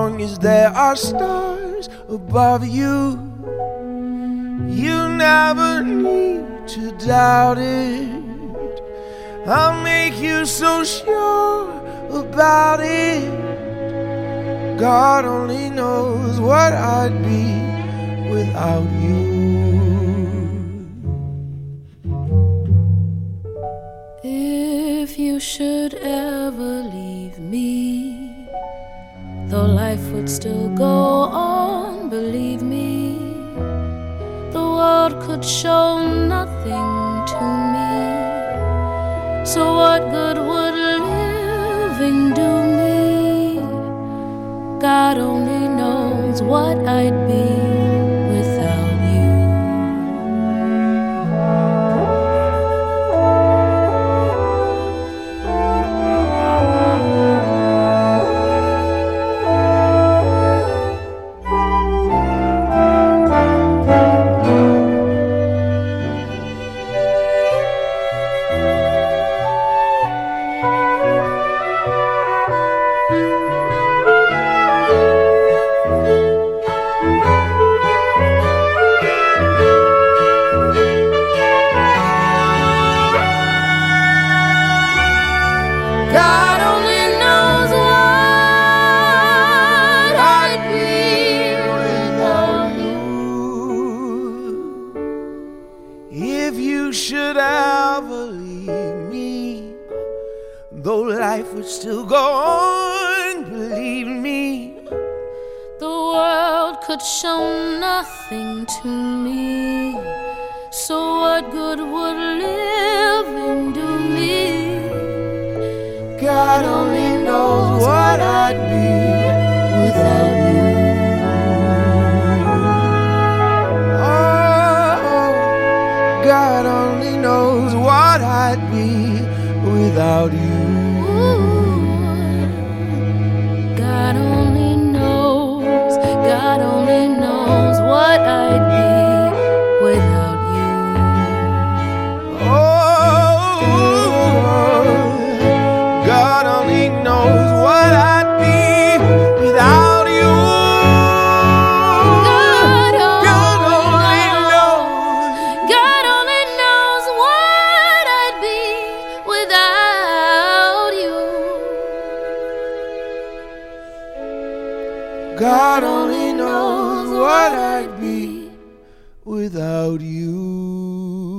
long as there are stars above you, you never need to doubt it. I'll make you so sure about it. God only knows what I'd be without you. If you should ever leave me, though life would still go on, believe me, the world could show nothing to me. So what good would living do me? God only knows what I'd be without you. God only knows what I'd be without you. If you should ever leave me, though life would still go on, believe me, The world could show nothing to me. So what good would living do me? God only knows what I'd be without you. Oh, God only knows what I'd be without you. God only knows what I'd be without you. Oh, God only knows what I'd be without you. God only knows. God only knows what I'd be without you. God only knows what I'd be without you.